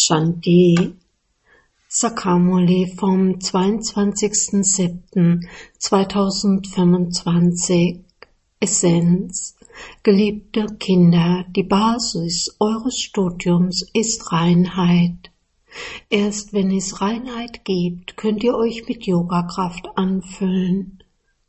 Shanti Sakamuli vom 22.07.2025 Essenz. Geliebte Kinder, die Basis eures Studiums ist Reinheit. Erst wenn es Reinheit gibt, könnt ihr euch mit Yogakraft anfüllen.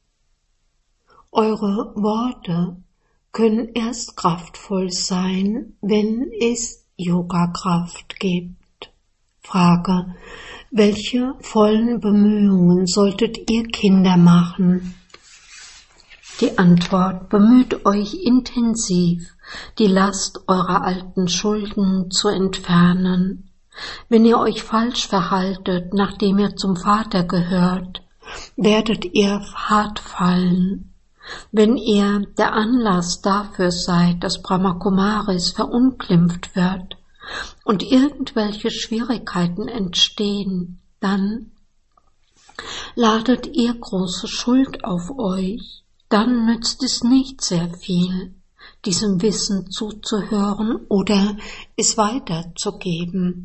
Eure Worte können erst kraftvoll sein, wenn es Yogakraft gibt. Frage: Welche vollen Bemühungen solltet ihr Kinder machen? Die Antwort: Bemüht euch intensiv, die Last eurer alten Schulden zu entfernen. Wenn ihr euch falsch verhaltet, nachdem ihr zum Vater gehört, werdet ihr hart fallen. Wenn ihr der Anlass dafür seid, dass Brahmakumaris verunglimpft wird und irgendwelche Schwierigkeiten entstehen, dann ladet ihr große Schuld auf euch. Dann nützt es nicht sehr viel, diesem Wissen zuzuhören oder es weiterzugeben.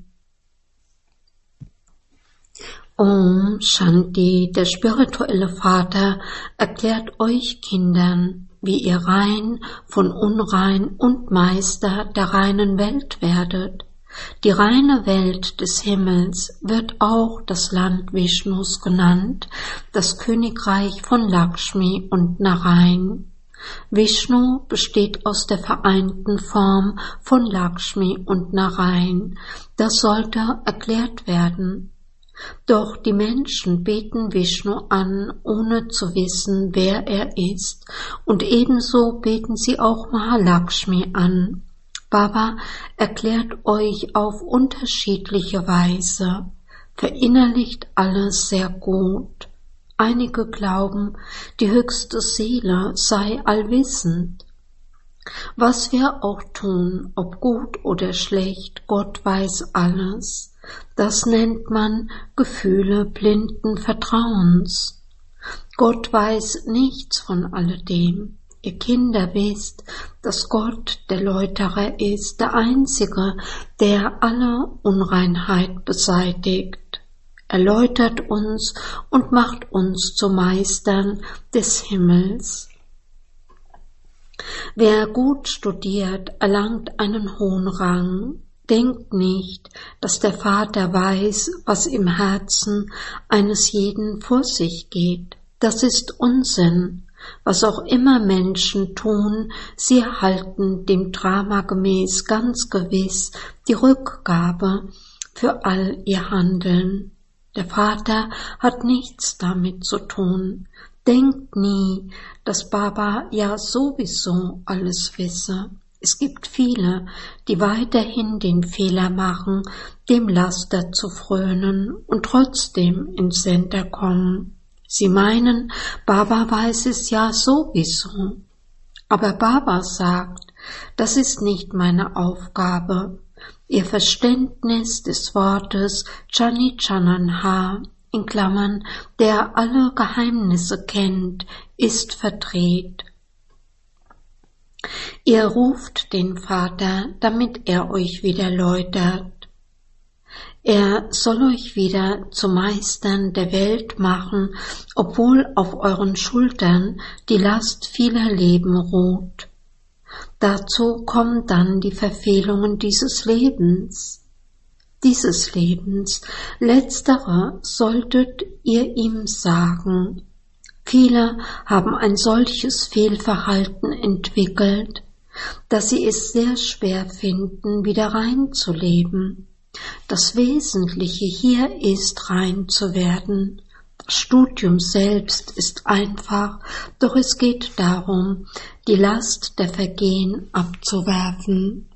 Om Shanti, der spirituelle Vater, erklärt euch Kindern, wie ihr rein von unrein und Meister der reinen Welt werdet. Die reine Welt des Himmels wird auch das Land Vishnus genannt, das Königreich von Lakshmi und Narayan. Vishnu besteht aus der vereinten Form von Lakshmi und Narayan. Das sollte erklärt werden. Doch die Menschen beten Vishnu an, ohne zu wissen, wer er ist, und ebenso beten sie auch Mahalakshmi an. Baba erklärt euch auf unterschiedliche Weise, verinnerlicht alles sehr gut. Einige glauben, die höchste Seele sei allwissend. Was wir auch tun, ob gut oder schlecht, Gott weiß alles. Das nennt man Gefühle blinden Vertrauens. Gott weiß nichts von alledem. Ihr Kinder wisst, dass Gott der Läuterer ist, der Einzige, der alle Unreinheit beseitigt. Er läutert uns und macht uns zu Meistern des Himmels. Wer gut studiert, erlangt einen hohen Rang. Denkt nicht, dass der Vater weiß, was im Herzen eines jeden vor sich geht. Das ist Unsinn. Was auch immer Menschen tun, sie erhalten dem Drama gemäß ganz gewiss die Rückgabe für all ihr Handeln. Der Vater hat nichts damit zu tun. Denkt nie, dass Baba ja sowieso alles wisse. Es gibt viele, die weiterhin den Fehler machen, dem Laster zu frönen und trotzdem ins Center kommen. Sie meinen, Baba weiß es ja sowieso. Aber Baba sagt, das ist nicht meine Aufgabe. Ihr Verständnis des Wortes Chanichananha, in Klammern, der alle Geheimnisse kennt, ist verdreht. Ihr ruft den Vater, damit er euch wieder läutert. Er soll euch wieder zu Meistern der Welt machen, obwohl auf euren Schultern die Last vieler Leben ruht. Dazu kommen dann die Verfehlungen dieses Lebens. Letztere solltet ihr ihm sagen. Viele haben ein solches Fehlverhalten entwickelt, dass sie es sehr schwer finden, wieder rein zu leben. Das Wesentliche hier ist, rein zu werden. Das Studium selbst ist einfach, doch es geht darum, die Last der Vergehen abzuwerfen.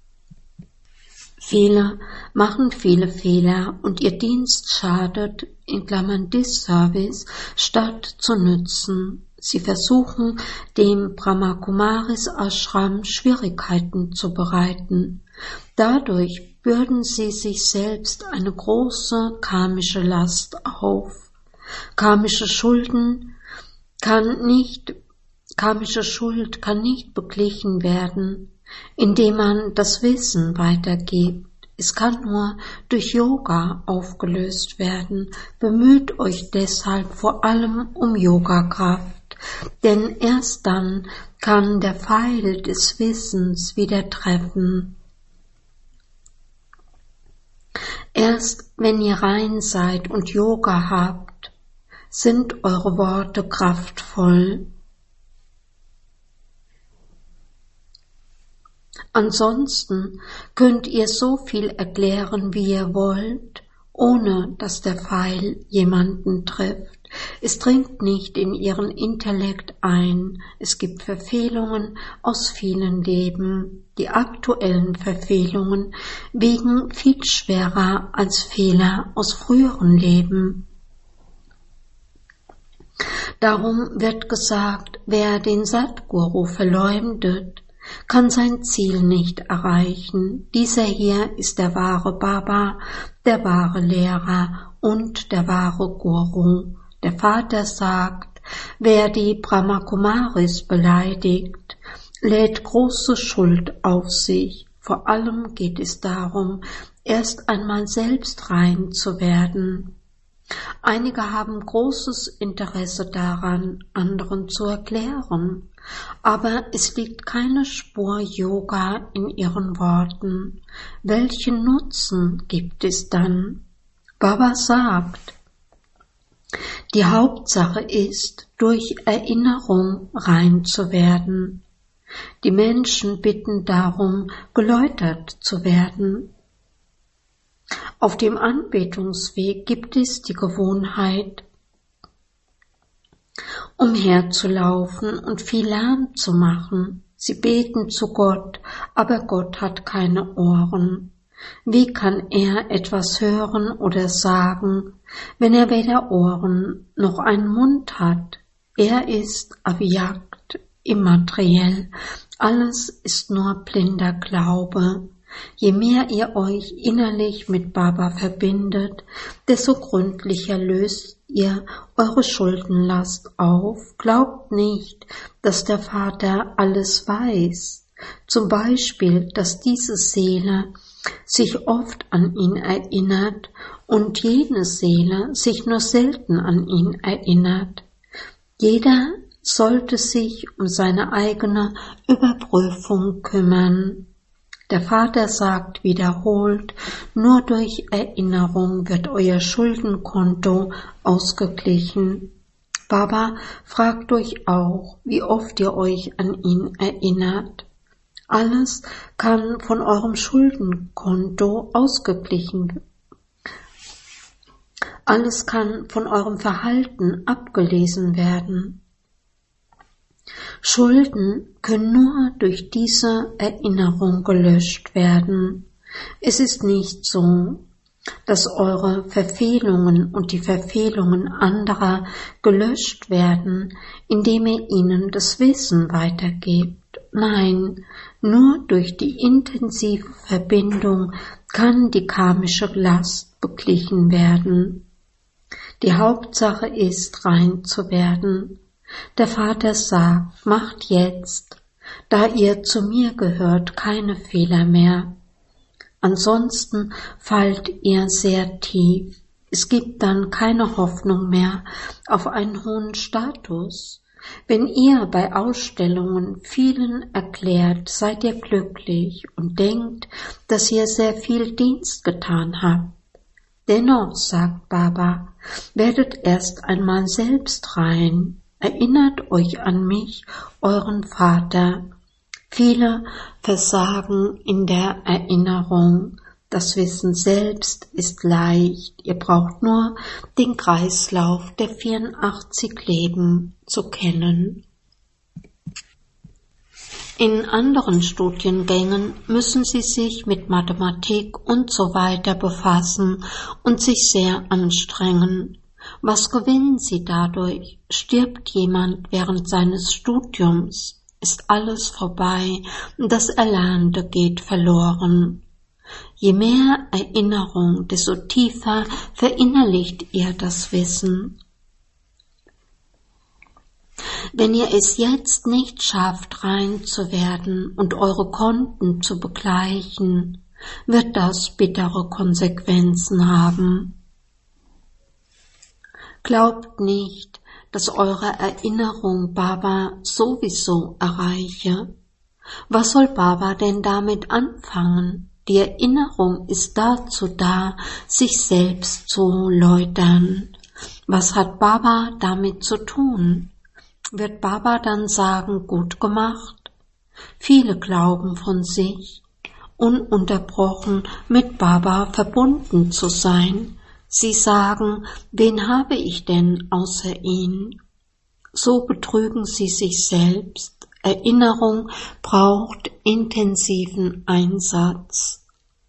Viele machen viele Fehler und ihr Dienst schadet, in Klammern Disservice, statt zu nützen. Sie versuchen, dem Brahmakumaris Ashram Schwierigkeiten zu bereiten. Dadurch bürden sie sich selbst eine große karmische Last auf. Karmische Schuld kann nicht beglichen werden, indem man das Wissen weitergibt. Es kann nur durch Yoga aufgelöst werden. Bemüht euch deshalb vor allem um Yogakraft, denn erst dann kann der Pfeil des Wissens wieder treffen. Erst wenn ihr rein seid und Yoga habt, sind eure Worte kraftvoll. Ansonsten könnt ihr so viel erklären, wie ihr wollt, ohne dass der Pfeil jemanden trifft. Es dringt nicht in ihren Intellekt ein. Es gibt Verfehlungen aus vielen Leben. Die aktuellen Verfehlungen wiegen viel schwerer als Fehler aus früheren Leben. Darum wird gesagt, wer den Satguru verleumdet, kann sein Ziel nicht erreichen. Dieser hier ist der wahre Baba, der wahre Lehrer und der wahre Guru. Der Vater sagt, wer die Brahmakumaris beleidigt, lädt große Schuld auf sich. Vor allem geht es darum, erst einmal selbst rein zu werden. Einige haben großes Interesse daran, anderen zu erklären, aber es liegt keine Spur Yoga in ihren Worten. Welchen Nutzen gibt es dann? Baba sagt, die Hauptsache ist, durch Erinnerung rein zu werden. Die Menschen bitten darum, geläutert zu werden. Auf dem Anbetungsweg gibt es die Gewohnheit, umherzulaufen und viel Lärm zu machen. Sie beten zu Gott, aber Gott hat keine Ohren. Wie kann er etwas hören oder sagen, wenn er weder Ohren noch einen Mund hat? Er ist Avyakt, immateriell. Alles ist nur blinder Glaube. Je mehr ihr euch innerlich mit Baba verbindet, desto gründlicher löst ihr eure Schuldenlast auf. Glaubt nicht, dass der Vater alles weiß. Zum Beispiel, dass diese Seele sich oft an ihn erinnert und jene Seele sich nur selten an ihn erinnert. Jeder sollte sich um seine eigene Überprüfung kümmern. Der Vater sagt wiederholt, nur durch Erinnerung wird euer Schuldenkonto ausgeglichen. Baba fragt euch auch, wie oft ihr euch an ihn erinnert. Alles kann von eurem Schuldenkonto ausgeglichen werden. Alles kann von eurem Verhalten abgelesen werden. Schulden können nur durch diese Erinnerung gelöscht werden. Es ist nicht so, dass eure Verfehlungen und die Verfehlungen anderer gelöscht werden, indem ihr ihnen das Wissen weitergebt. Nein, nur durch die intensive Verbindung kann die karmische Last beglichen werden. Die Hauptsache ist, rein zu werden. Der Vater sagt, macht jetzt, da ihr zu mir gehört, keine Fehler mehr. Ansonsten fallt ihr sehr tief. Es gibt dann keine Hoffnung mehr auf einen hohen Status. Wenn ihr bei Ausstellungen vielen erklärt, seid ihr glücklich und denkt, dass ihr sehr viel Dienst getan habt. Dennoch, sagt Baba, werdet erst einmal selbst rein. Erinnert euch an mich, euren Vater. Viele versagen in der Erinnerung. Das Wissen selbst ist leicht. Ihr braucht nur den Kreislauf der 84 Leben zu kennen. In anderen Studiengängen müssen Sie sich mit Mathematik und so weiter befassen und sich sehr anstrengen. Was gewinnen Sie dadurch? Stirbt jemand während seines Studiums, ist alles vorbei und das Erlernte geht verloren. Je mehr Erinnerung, desto tiefer verinnerlicht ihr das Wissen. Wenn ihr es jetzt nicht schafft, rein zu werden und eure Konten zu begleichen, wird das bittere Konsequenzen haben. Glaubt nicht, dass eure Erinnerung Baba sowieso erreiche. Was soll Baba denn damit anfangen? Die Erinnerung ist dazu da, sich selbst zu läutern. Was hat Baba damit zu tun? Wird Baba dann sagen, gut gemacht? Viele glauben von sich, ununterbrochen mit Baba verbunden zu sein. Sie sagen, wen habe ich denn außer ihn? So betrügen sie sich selbst. Erinnerung braucht intensiven Einsatz.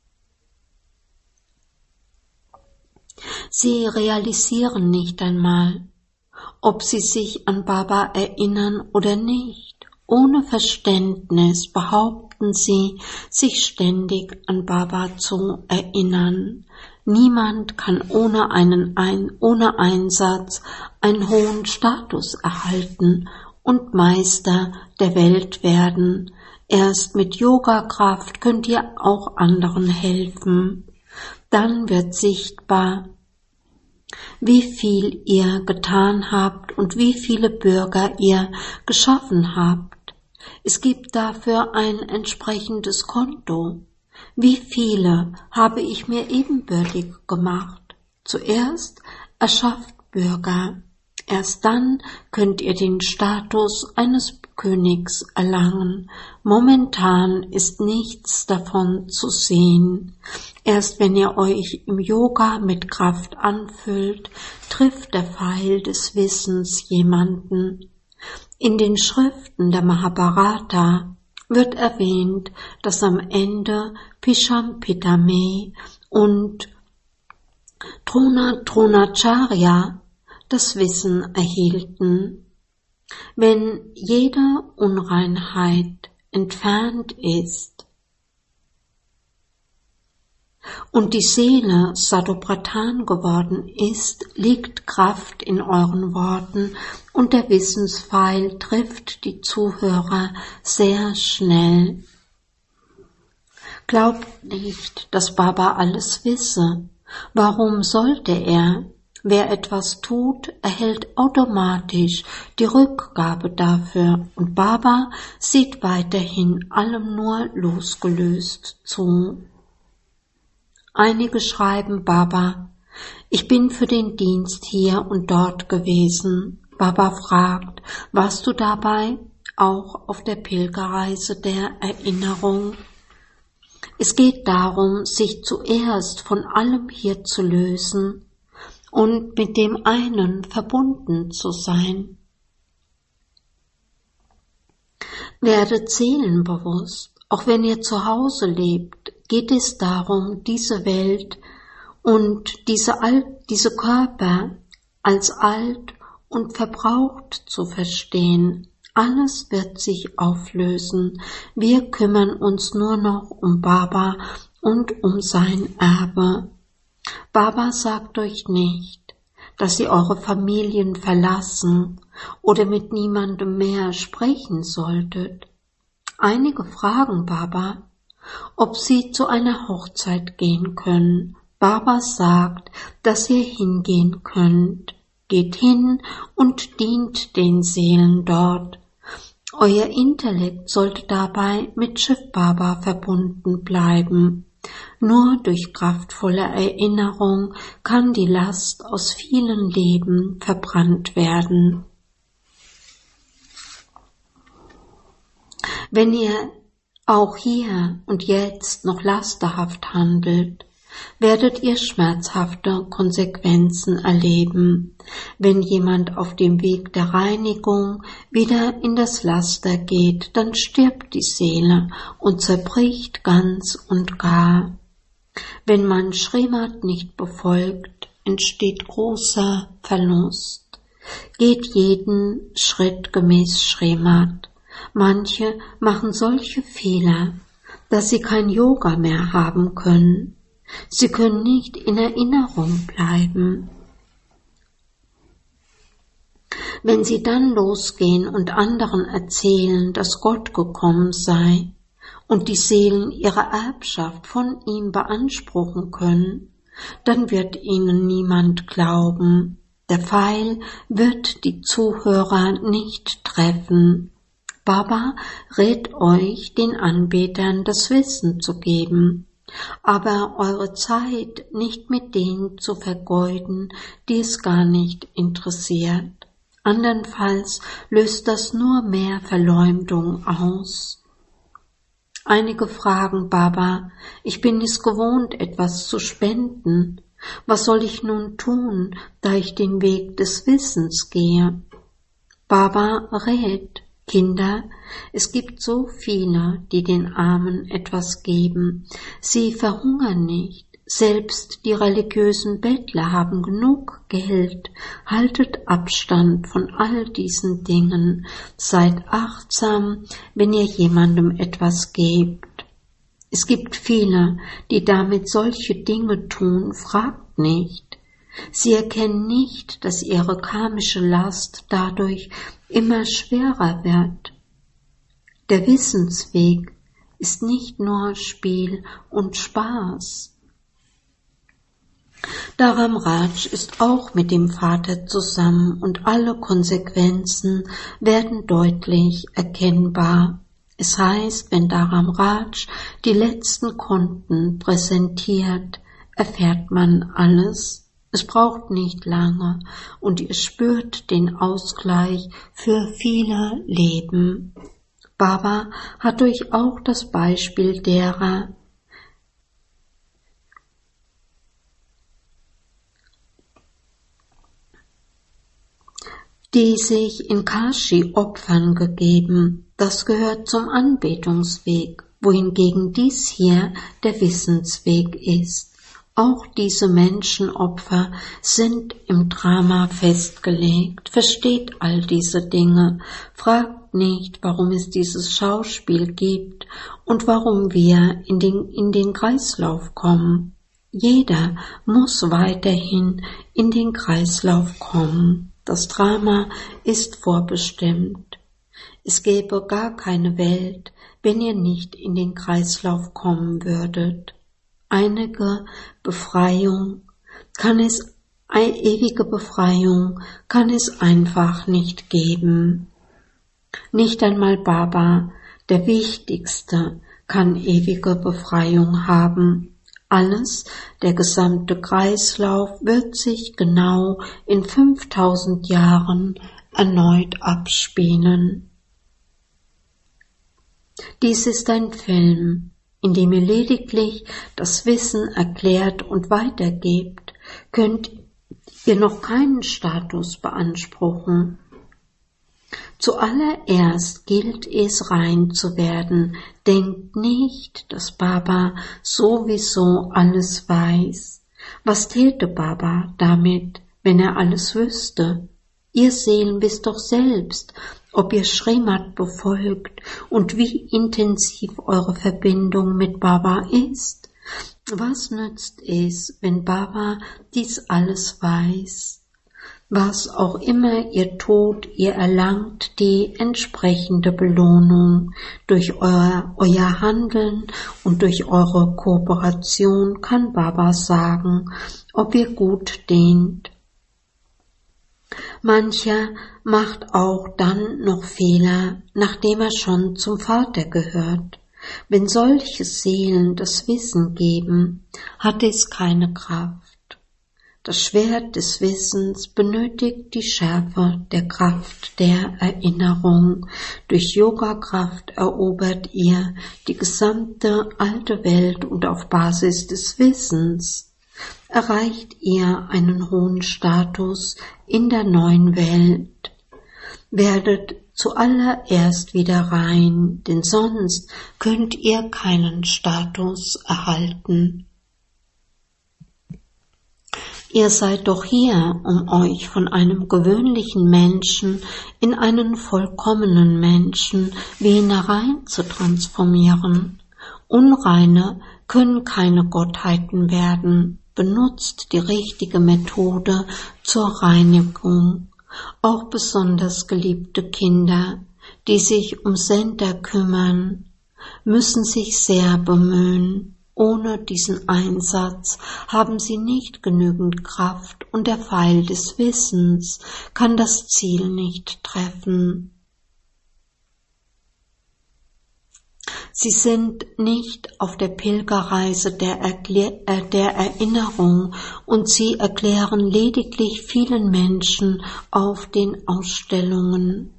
Sie realisieren nicht einmal, ob sie sich an Baba erinnern oder nicht. Ohne Verständnis behaupten sie, sich ständig an Baba zu erinnern. Niemand kann ohne Einsatz einen hohen Status erhalten und Meister der Welt werden. Erst mit Yoga-Kraft könnt ihr auch anderen helfen. Dann wird sichtbar, wie viel ihr getan habt und wie viele Bürger ihr geschaffen habt. Es gibt dafür ein entsprechendes Konto. Wie viele habe ich mir ebenbürtig gemacht? Zuerst erschafft Bürger. Erst dann könnt ihr den Status eines Königs erlangen. Momentan ist nichts davon zu sehen. Erst wenn ihr euch im Yoga mit Kraft anfüllt, trifft der Pfeil des Wissens jemanden. In den Schriften der Mahabharata wird erwähnt, dass am Ende Bhisham Pitame und Dronacharya das Wissen erhielten. Wenn jede Unreinheit entfernt ist und die Seele Sadopratan geworden ist, liegt Kraft in euren Worten und der Wissenspfeil trifft die Zuhörer sehr schnell. Glaubt nicht, dass Baba alles wisse. Warum sollte er? Wer etwas tut, erhält automatisch die Rückgabe dafür und Baba sieht weiterhin allem nur losgelöst zu. Einige schreiben Baba, ich bin für den Dienst hier und dort gewesen. Baba fragt, warst du dabei auch auf der Pilgerreise der Erinnerung? Es geht darum, sich zuerst von allem hier zu lösen und mit dem einen verbunden zu sein. Werdet seelenbewusst, auch wenn ihr zu Hause lebt, geht es darum, diese Welt und diese Körper als alt und verbraucht zu verstehen. Alles wird sich auflösen. Wir kümmern uns nur noch um Baba und um sein Erbe. Baba sagt euch nicht, dass ihr eure Familien verlassen oder mit niemandem mehr sprechen solltet. Einige fragen Baba, ob sie zu einer Hochzeit gehen können. Baba sagt, dass ihr hingehen könnt. Geht hin und dient den Seelen dort. Euer Intellekt sollte dabei mit Shiv Baba verbunden bleiben. Nur durch kraftvolle Erinnerung kann die Last aus vielen Leben verbrannt werden. Wenn ihr auch hier und jetzt noch lasterhaft handelt, werdet ihr schmerzhafte Konsequenzen erleben. Wenn jemand auf dem Weg der Reinigung wieder in das Laster geht, dann stirbt die Seele und zerbricht ganz und gar. Wenn man Srimad nicht befolgt, entsteht großer Verlust. Geht jeden Schritt gemäß Srimad. Manche machen solche Fehler, dass sie kein Yoga mehr haben können. Sie können nicht in Erinnerung bleiben. Wenn sie dann losgehen und anderen erzählen, dass Gott gekommen sei und die Seelen ihre Erbschaft von ihm beanspruchen können, dann wird ihnen niemand glauben. Der Pfeil wird die Zuhörer nicht treffen. Baba rät euch, den Anbetern das Wissen zu geben, aber eure Zeit nicht mit denen zu vergeuden, die es gar nicht interessiert. Andernfalls löst das nur mehr Verleumdung aus. Einige fragen Baba, ich bin es gewohnt, etwas zu spenden. Was soll ich nun tun, da ich den Weg des Wissens gehe? Baba rät, Kinder, es gibt so viele, die den Armen etwas geben. Sie verhungern nicht. Selbst die religiösen Bettler haben genug Geld. Haltet Abstand von all diesen Dingen. Seid achtsam, wenn ihr jemandem etwas gebt. Es gibt viele, die damit solche Dinge tun, fragt nicht. Sie erkennen nicht, dass ihre karmische Last dadurch immer schwerer wird. Der Wissensweg ist nicht nur Spiel und Spaß. Dharam Raj ist auch mit dem Vater zusammen und alle Konsequenzen werden deutlich erkennbar. Es heißt, wenn Dharam Raj die letzten Konten präsentiert, erfährt man alles. Es braucht nicht lange und ihr spürt den Ausgleich für viele Leben. Baba hat euch auch das Beispiel derer, die sich in Kashi Opfern gegeben. Das gehört zum Anbetungsweg, wohingegen dies hier der Wissensweg ist. Auch diese Menschenopfer sind im Drama festgelegt. Versteht all diese Dinge. Fragt nicht, warum es dieses Schauspiel gibt und warum wir in den Kreislauf kommen. Jeder muss weiterhin in den Kreislauf kommen. Das Drama ist vorbestimmt. Es gäbe gar keine Welt, wenn ihr nicht in den Kreislauf kommen würdet. Ewige Befreiung kann es einfach nicht geben. Nicht einmal Baba, der Wichtigste, kann ewige Befreiung haben. Alles, der gesamte Kreislauf, wird sich genau in 5000 Jahren erneut abspielen. Dies ist ein Film, in dem ihr lediglich das Wissen erklärt und weitergebt, könnt ihr noch keinen Status beanspruchen. Zuallererst gilt es, rein zu werden. Denkt nicht, dass Baba sowieso alles weiß. Was täte Baba damit, wenn er alles wüsste? Ihr Seelen wisst doch selbst, ob ihr Srimad befolgt und wie intensiv eure Verbindung mit Baba ist. Was nützt es, wenn Baba dies alles weiß? Was auch immer ihr tut, ihr erlangt die entsprechende Belohnung. Durch euer Handeln und durch eure Kooperation kann Baba sagen, ob ihr gut dient. Mancher macht auch dann noch Fehler, nachdem er schon zum Vater gehört. Wenn solche Seelen das Wissen geben, hat es keine Kraft. Das Schwert des Wissens benötigt die Schärfe der Kraft der Erinnerung. Durch Yoga-Kraft erobert ihr die gesamte alte Welt und auf Basis des Wissens erreicht ihr einen hohen Status in der neuen Welt. Werdet zuallererst wieder rein, denn sonst könnt ihr keinen Status erhalten. Ihr seid doch hier, um euch von einem gewöhnlichen Menschen in einen vollkommenen Menschen wie hinein zu transformieren. Unreine können keine Gottheiten werden. Benutzt die richtige Methode zur Reinigung. Auch besonders geliebte Kinder, die sich um Sender kümmern, müssen sich sehr bemühen. Ohne diesen Einsatz haben sie nicht genügend Kraft und der Pfeil des Wissens kann das Ziel nicht treffen. Sie sind nicht auf der Pilgerreise der Erinnerung und sie erklären lediglich vielen Menschen auf den Ausstellungen.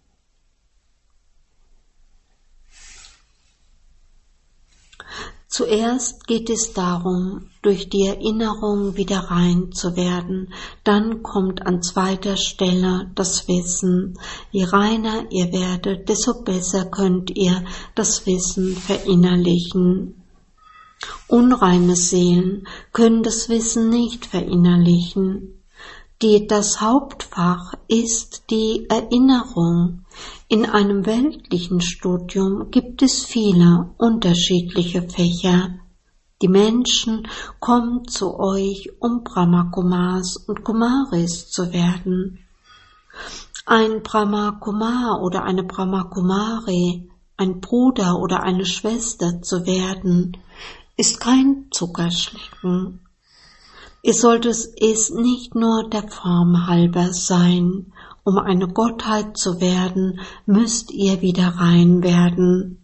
Zuerst geht es darum, durch die Erinnerung wieder rein zu werden. Dann kommt an zweiter Stelle das Wissen. Je reiner ihr werdet, desto besser könnt ihr das Wissen verinnerlichen. Unreine Seelen können das Wissen nicht verinnerlichen. Das Hauptfach ist die Erinnerung. In einem weltlichen Studium gibt es viele unterschiedliche Fächer. Die Menschen kommen zu euch, um Brahma Kumars und Kumaris zu werden. Ein Brahma Kumar oder eine Brahma Kumari, ein Bruder oder eine Schwester zu werden, ist kein Zuckerschlecken. Ihr solltet es nicht nur der Form halber sein. Um eine Gottheit zu werden, müsst ihr wieder rein werden.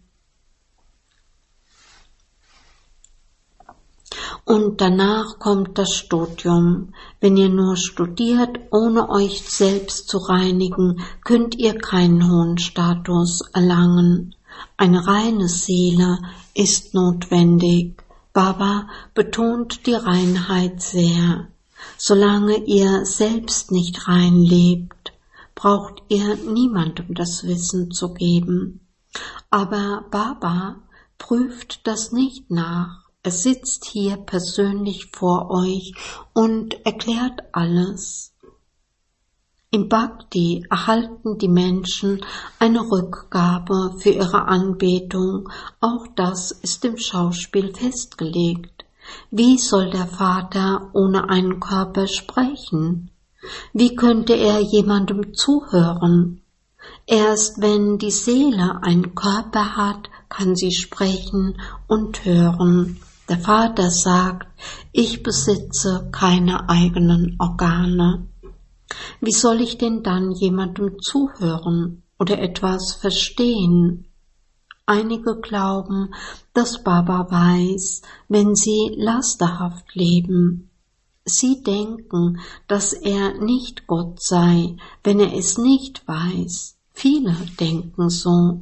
Und danach kommt das Studium. Wenn ihr nur studiert, ohne euch selbst zu reinigen, könnt ihr keinen hohen Status erlangen. Eine reine Seele ist notwendig. Baba betont die Reinheit sehr. Solange ihr selbst nicht rein lebt, braucht ihr niemandem das Wissen zu geben. Aber Baba prüft das nicht nach. Er sitzt hier persönlich vor euch und erklärt alles. Im Bhakti erhalten die Menschen eine Rückgabe für ihre Anbetung. Auch das ist im Schauspiel festgelegt. Wie soll der Vater ohne einen Körper sprechen? Wie könnte er jemandem zuhören? Erst wenn die Seele einen Körper hat, kann sie sprechen und hören. Der Vater sagt, ich besitze keine eigenen Organe. Wie soll ich denn dann jemandem zuhören oder etwas verstehen? Einige glauben, dass Baba weiß, wenn sie lasterhaft leben. Sie denken, dass er nicht Gott sei, wenn er es nicht weiß. Viele denken so.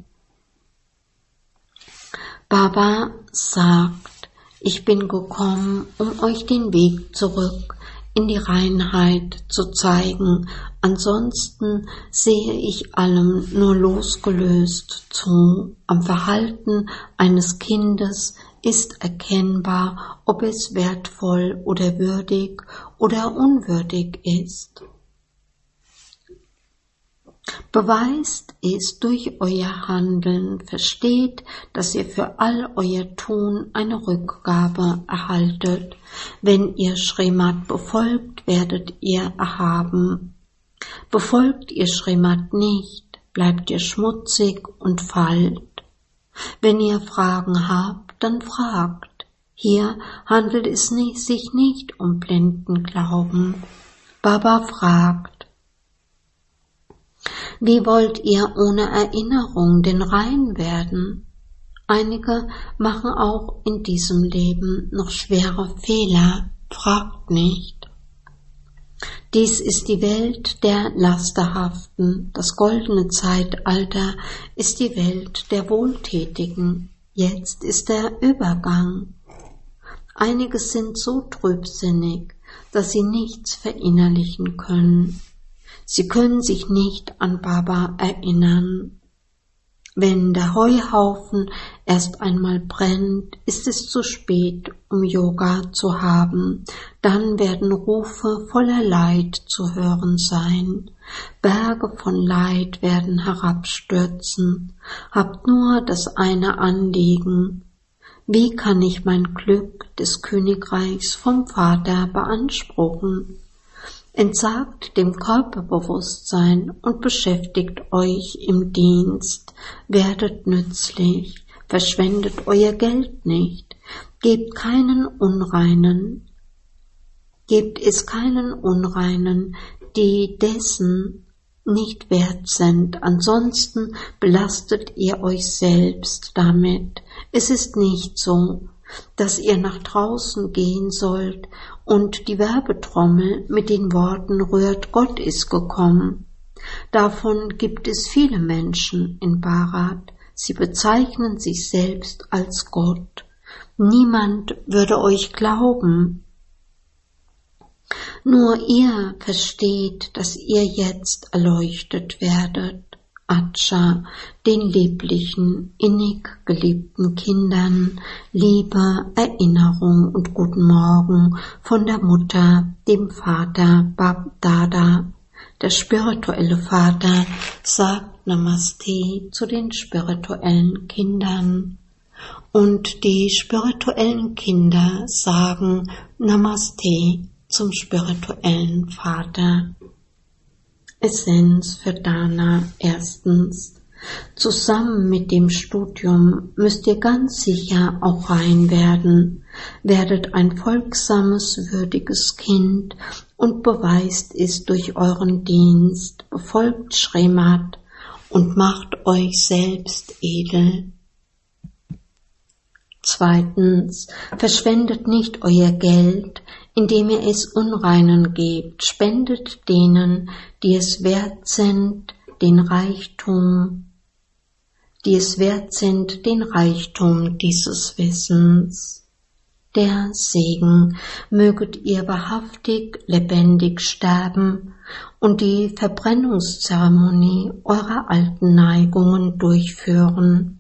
Baba sagt, ich bin gekommen, um euch den Weg zurück in die Reinheit zu zeigen, ansonsten sehe ich allem nur losgelöst zu. Am Verhalten eines Kindes ist erkennbar, ob es wertvoll oder würdig oder unwürdig ist. Beweist es durch euer Handeln, versteht, dass ihr für all euer Tun eine Rückgabe erhaltet. Wenn ihr Srimad befolgt, werdet ihr erhaben. Befolgt ihr Srimad nicht, bleibt ihr schmutzig und fallt. Wenn ihr Fragen habt, dann fragt. Hier handelt es sich nicht um blinden Glauben. Baba fragt, wie wollt ihr ohne Erinnerung denn rein werden? Einige machen auch in diesem Leben noch schwere Fehler, fragt nicht. Dies ist die Welt der Lasterhaften, das goldene Zeitalter ist die Welt der Wohltätigen, jetzt ist der Übergang. Einige sind so trübsinnig, dass sie nichts verinnerlichen können. Sie können sich nicht an Baba erinnern. Wenn der Heuhaufen erst einmal brennt, ist es zu spät, um Yoga zu haben. Dann werden Rufe voller Leid zu hören sein. Berge von Leid werden herabstürzen. Habt nur das eine Anliegen. Wie kann ich mein Glück des Königreichs vom Vater beanspruchen? Entsagt dem Körperbewusstsein und beschäftigt euch im Dienst, werdet nützlich, verschwendet euer Geld nicht, gebt es keinen Unreinen, die dessen nicht wert sind, ansonsten belastet ihr euch selbst damit. Es ist nicht so, dass ihr nach draußen gehen sollt und die Werbetrommel mit den Worten rührt, Gott ist gekommen. Davon gibt es viele Menschen in Bharat. Sie bezeichnen sich selbst als Gott. Niemand würde euch glauben. Nur ihr versteht, dass ihr jetzt erleuchtet werdet. Acha, den lieblichen, innig geliebten Kindern, Liebe, Erinnerung und guten Morgen von der Mutter, dem Vater Bab Dada. Der spirituelle Vater sagt Namaste zu den spirituellen Kindern und die spirituellen Kinder sagen Namaste zum spirituellen Vater. Essenz für Dana. Erstens. Zusammen mit dem Studium müsst ihr ganz sicher auch rein werden. Werdet ein folgsames, würdiges Kind und beweist es durch euren Dienst, befolgt Srimad und macht euch selbst edel. Zweitens, verschwendet nicht euer Geld, indem ihr es Unreinen gebt, spendet denen, die es wert sind, den Reichtum dieses Wissens. Der Segen, möget ihr wahrhaftig lebendig sterben und die Verbrennungszeremonie eurer alten Neigungen durchführen.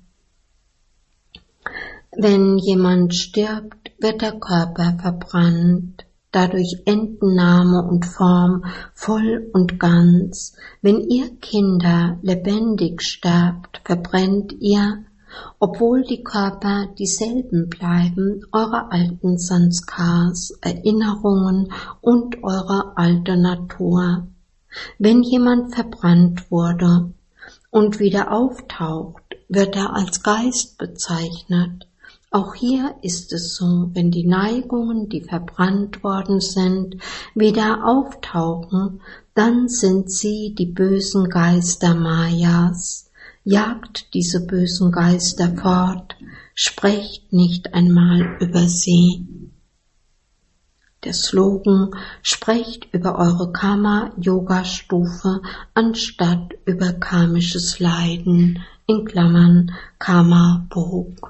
Wenn jemand stirbt, wird der Körper verbrannt, dadurch enden Name und Form voll und ganz. Wenn ihr Kinder lebendig sterbt, verbrennt ihr, obwohl die Körper dieselben bleiben, eure alten Sanskars, Erinnerungen und eure alte Natur. Wenn jemand verbrannt wurde und wieder auftaucht, wird er als Geist bezeichnet. Auch hier ist es so, wenn die Neigungen, die verbrannt worden sind, wieder auftauchen, dann sind sie die bösen Geister Mayas. Jagt diese bösen Geister fort, sprecht nicht einmal über sie. Der Slogan: Sprecht über eure Karma-Yoga-Stufe anstatt über karmisches Leiden, in Klammern Karma-Bhog.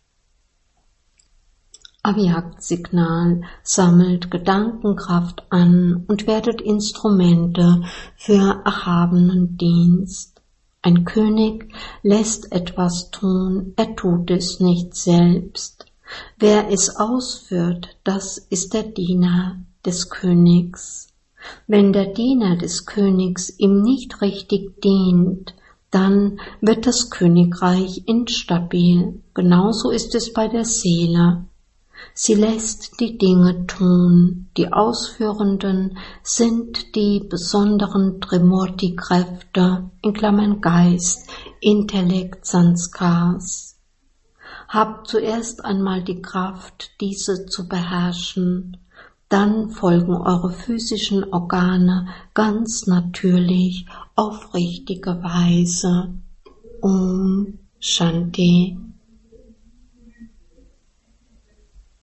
Avyaktasignal: Sammelt Gedankenkraft an und werdet Instrumente für erhabenen Dienst. Ein König lässt etwas tun, er tut es nicht selbst. Wer es ausführt, das ist der Diener des Königs. Wenn der Diener des Königs ihm nicht richtig dient, dann wird das Königreich instabil. Genauso ist es bei der Seele. Sie lässt die Dinge tun. Die Ausführenden sind die besonderen Trimurti-Kräfte, in Klammern Geist, Intellekt, Sanskars. Habt zuerst einmal die Kraft, diese zu beherrschen. Dann folgen eure physischen Organe ganz natürlich auf richtige Weise. Om Shanti.